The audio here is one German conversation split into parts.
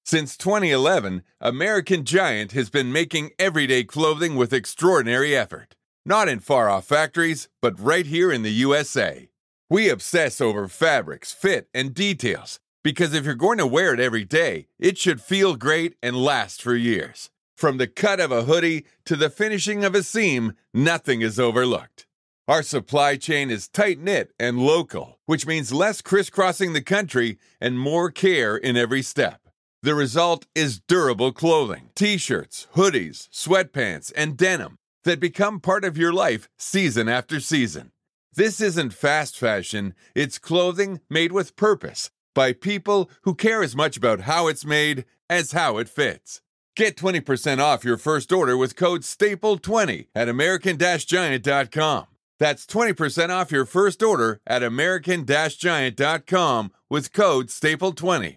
Since 2011, American Giant has been making everyday clothing with extraordinary effort. Not in far-off factories, but right here in the USA. We obsess over fabrics, fit, and details, because if you're going to wear it every day, it should feel great and last for years. From the cut of a hoodie to the finishing of a seam, nothing is overlooked. Our supply chain is tight-knit and local, which means less crisscrossing the country and more care in every step. The result is durable clothing, t-shirts, hoodies, sweatpants, and denim that become part of your life season after season. This isn't fast fashion, it's clothing made with purpose by people who care as much about how it's made as how it fits. Get 20% off your first order with code STAPLE20 at American-Giant.com. That's 20% off your first order at American-Giant.com with code STAPLE20.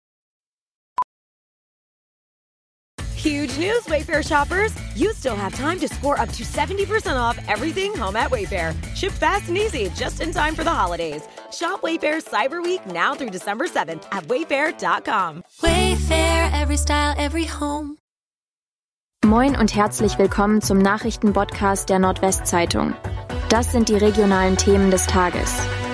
Huge news, Wayfair shoppers! You still have time to score up to 70% off everything home at Wayfair. Ship fast and easy, just in time for the holidays. Shop Wayfair Cyber Week now through December 7th at Wayfair.com. Wayfair, every style, every home. Moin und herzlich willkommen zum Nachrichtenpodcast der Nordwestzeitung. Das sind die regionalen Themen des Tages.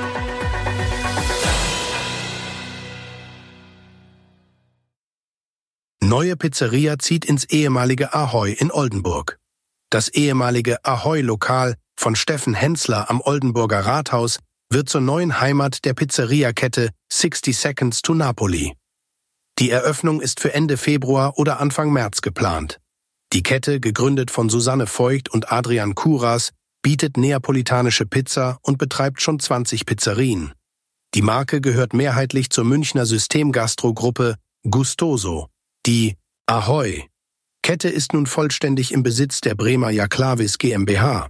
Neue Pizzeria zieht ins ehemalige Ahoy in Oldenburg. Das ehemalige Ahoy-Lokal von Steffen Hensler am Oldenburger Rathaus wird zur neuen Heimat der Pizzeriakette 60 Seconds to Napoli. Die Eröffnung ist für Ende Februar oder Anfang März geplant. Die Kette, gegründet von Susanne Voigt und Adrian Kuras, bietet neapolitanische Pizza und betreibt schon 20 Pizzerien. Die Marke gehört mehrheitlich zur Münchner Systemgastro-Gruppe Gustoso. Die Ahoy-Kette ist nun vollständig im Besitz der Bremer Jaklavis GmbH.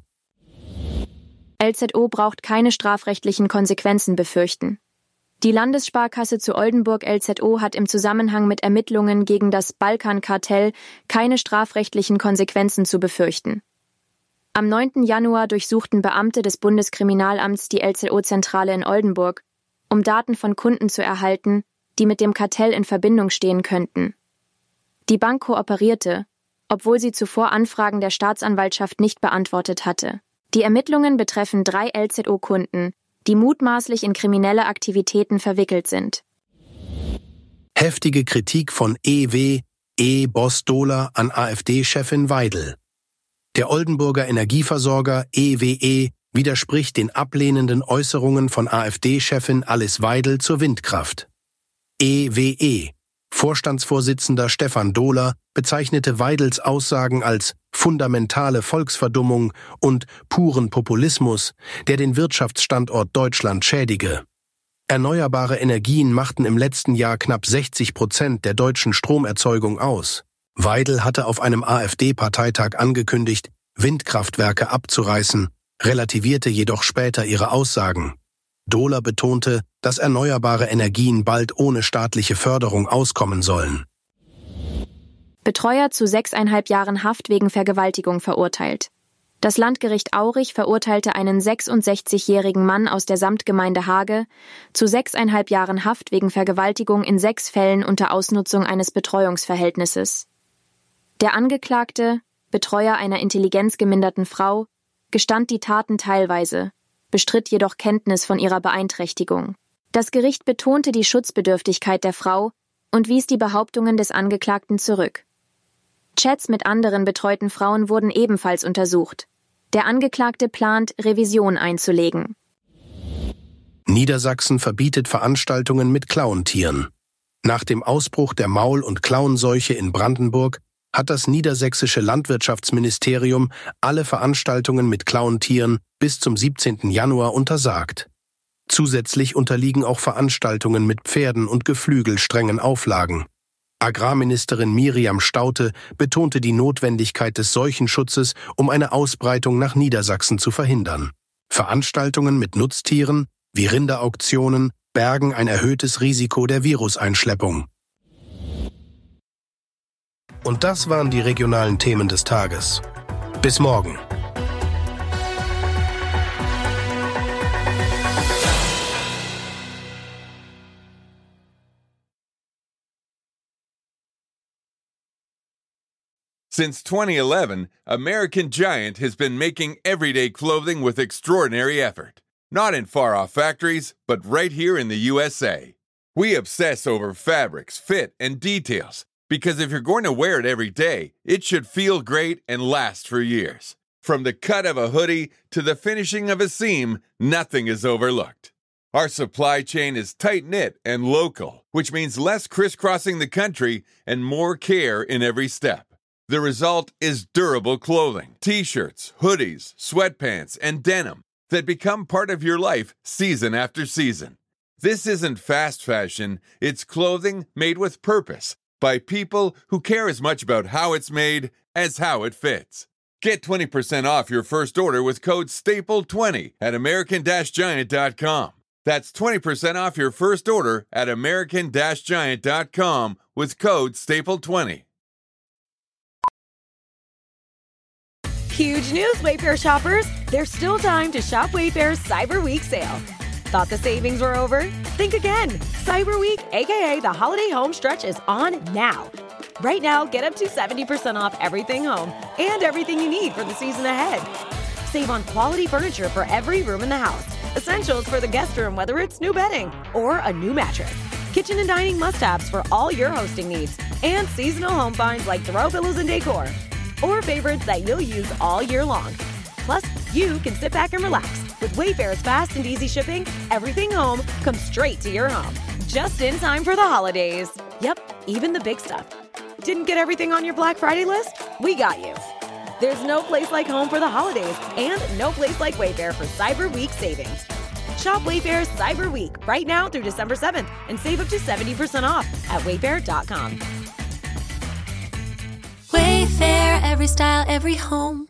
LZO braucht keine strafrechtlichen Konsequenzen befürchten. Die Landessparkasse zu Oldenburg LZO hat im Zusammenhang mit Ermittlungen gegen das Balkankartell keine strafrechtlichen Konsequenzen zu befürchten. Am 9. Januar durchsuchten Beamte des Bundeskriminalamts die LZO-Zentrale in Oldenburg, um Daten von Kunden zu erhalten, die mit dem Kartell in Verbindung stehen könnten. Die Bank kooperierte, obwohl sie zuvor Anfragen der Staatsanwaltschaft nicht beantwortet hatte. Die Ermittlungen betreffen 3 LZO-Kunden, die mutmaßlich in kriminelle Aktivitäten verwickelt sind. Heftige Kritik von EWE-Boss Dohler an AfD-Chefin Weidel. Der Oldenburger Energieversorger EWE widerspricht den ablehnenden Äußerungen von AfD-Chefin Alice Weidel zur Windkraft. EWE Vorstandsvorsitzender Stefan Dohler bezeichnete Weidels Aussagen als fundamentale Volksverdummung und puren Populismus, der den Wirtschaftsstandort Deutschland schädige. Erneuerbare Energien machten im letzten Jahr knapp 60% der deutschen Stromerzeugung aus. Weidel hatte auf einem AfD-Parteitag angekündigt, Windkraftwerke abzureißen, relativierte jedoch später ihre Aussagen. Dohler betonte, dass erneuerbare Energien bald ohne staatliche Förderung auskommen sollen. Betreuer zu 6,5 Jahren Haft wegen Vergewaltigung verurteilt. Das Landgericht Aurich verurteilte einen 66-jährigen Mann aus der Samtgemeinde Hage zu 6,5 Jahren Haft wegen Vergewaltigung in 6 Fällen unter Ausnutzung eines Betreuungsverhältnisses. Der Angeklagte, Betreuer einer intelligenzgeminderten Frau, gestand die Taten teilweise, bestritt jedoch Kenntnis von ihrer Beeinträchtigung. Das Gericht betonte die Schutzbedürftigkeit der Frau und wies die Behauptungen des Angeklagten zurück. Chats mit anderen betreuten Frauen wurden ebenfalls untersucht. Der Angeklagte plant, Revision einzulegen. Niedersachsen verbietet Veranstaltungen mit Klauentieren. Nach dem Ausbruch der Maul- und Klauenseuche in Brandenburg hat das niedersächsische Landwirtschaftsministerium alle Veranstaltungen mit Klauentieren bis zum 17. Januar untersagt. Zusätzlich unterliegen auch Veranstaltungen mit Pferden und Geflügel strengen Auflagen. Agrarministerin Miriam Staudte betonte die Notwendigkeit des Seuchenschutzes, um eine Ausbreitung nach Niedersachsen zu verhindern. Veranstaltungen mit Nutztieren, wie Rinderauktionen, bergen ein erhöhtes Risiko der Viruseinschleppung. Und das waren die regionalen Themen des Tages. Bis morgen. Since 2011, American Giant has been making everyday clothing with extraordinary effort. Not in far-off factories, but right here in the USA. We obsess over fabrics, fit, and details, because if you're going to wear it every day, it should feel great and last for years. From the cut of a hoodie to the finishing of a seam, nothing is overlooked. Our supply chain is tight-knit and local, which means less crisscrossing the country and more care in every step. The result is durable clothing, t-shirts, hoodies, sweatpants, and denim that become part of your life season after season. This isn't fast fashion, it's clothing made with purpose by people who care as much about how it's made as how it fits. Get 20% off your first order with code STAPLE20 at American-Giant.com. That's 20% off your first order at American-Giant.com with code STAPLE20. Huge news, Wayfair shoppers! There's still time to shop Wayfair's Cyber Week sale. Thought the savings were over? Think again. Cyber Week, aka the holiday home stretch, is on now. Right now, get up to 70% off everything home and everything you need for the season ahead. Save on quality furniture for every room in the house. Essentials for the guest room, whether it's new bedding or a new mattress. Kitchen and dining must-haves for all your hosting needs. And seasonal home finds like throw pillows and decor. Or favorites that you'll use all year long. Plus, you can sit back and relax. With Wayfair's fast and easy shipping, everything home comes straight to your home. Just in time for the holidays. Yep, even the big stuff. Didn't get everything on your Black Friday list? We got you. There's no place like home for the holidays and no place like Wayfair for Cyber Week savings. Shop Wayfair's Cyber Week right now through December 7th and save up to 70% off at Wayfair.com. Wayfair, every style, every home.